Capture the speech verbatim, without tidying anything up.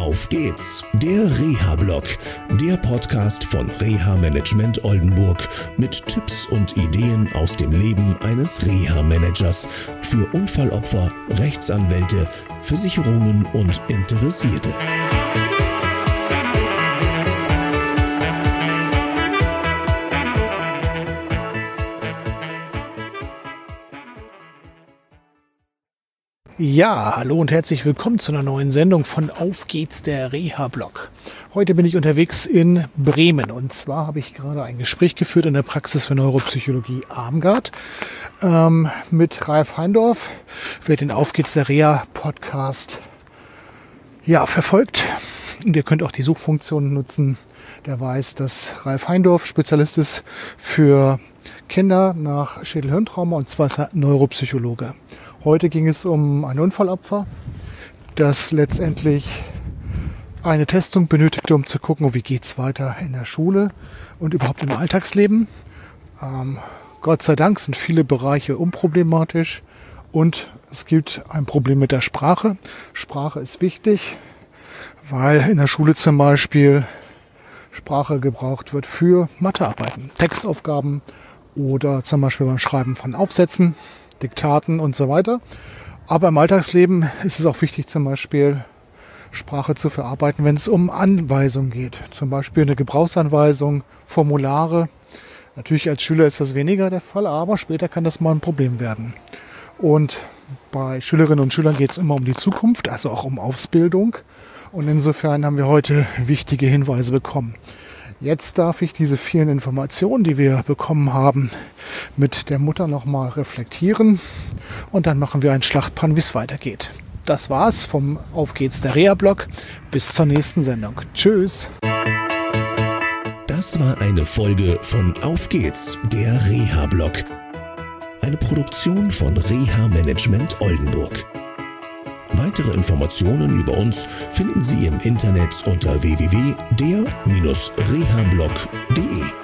Auf geht's, der Reha-Blog, der Podcast von Reha-Management Oldenburg mit Tipps und Ideen aus dem Leben eines Reha-Managers für Unfallopfer, Rechtsanwälte, Versicherungen und Interessierte. Ja, hallo und herzlich willkommen zu einer neuen Sendung von Auf geht's, der Reha-Blog. Heute bin ich unterwegs in Bremen und zwar habe ich gerade ein Gespräch geführt in der Praxis für Neuropsychologie Armgard ähm, mit Ralf Heindorf. Wer den Auf geht's, der Reha-Podcast ja, verfolgt und ihr könnt auch die Suchfunktion nutzen, der weiß, dass Ralf Heindorf Spezialist ist für Kinder nach Schädel-Hirntrauma und zwar ist er Neuropsychologe. Heute ging es um ein Unfallopfer, das letztendlich eine Testung benötigte, um zu gucken, wie geht es weiter in der Schule und überhaupt im Alltagsleben. Ähm, Gott sei Dank sind viele Bereiche unproblematisch und es gibt ein Problem mit der Sprache. Sprache ist wichtig, weil in der Schule zum Beispiel Sprache gebraucht wird für Mathearbeiten, Textaufgaben oder zum Beispiel beim Schreiben von Aufsätzen, Diktaten und so weiter. Aber im Alltagsleben ist es auch wichtig, zum Beispiel Sprache zu verarbeiten, wenn es um Anweisungen geht. Zum Beispiel eine Gebrauchsanweisung, Formulare. Natürlich als Schüler ist das weniger der Fall, aber später kann das mal ein Problem werden. Und bei Schülerinnen und Schülern geht es immer um die Zukunft, also auch um Ausbildung. Und insofern haben wir heute wichtige Hinweise bekommen. Jetzt darf ich diese vielen Informationen, die wir bekommen haben, mit der Mutter nochmal reflektieren und dann machen wir einen Schlachtplan, wie es weitergeht. Das war's vom Auf geht's, der Reha-Blog. Bis zur nächsten Sendung. Tschüss. Das war eine Folge von Auf geht's, der Reha-Blog. Eine Produktion von Reha-Management Oldenburg. Weitere Informationen über uns finden Sie im Internet unter w w w punkt der Bindestrich reha blog punkt de.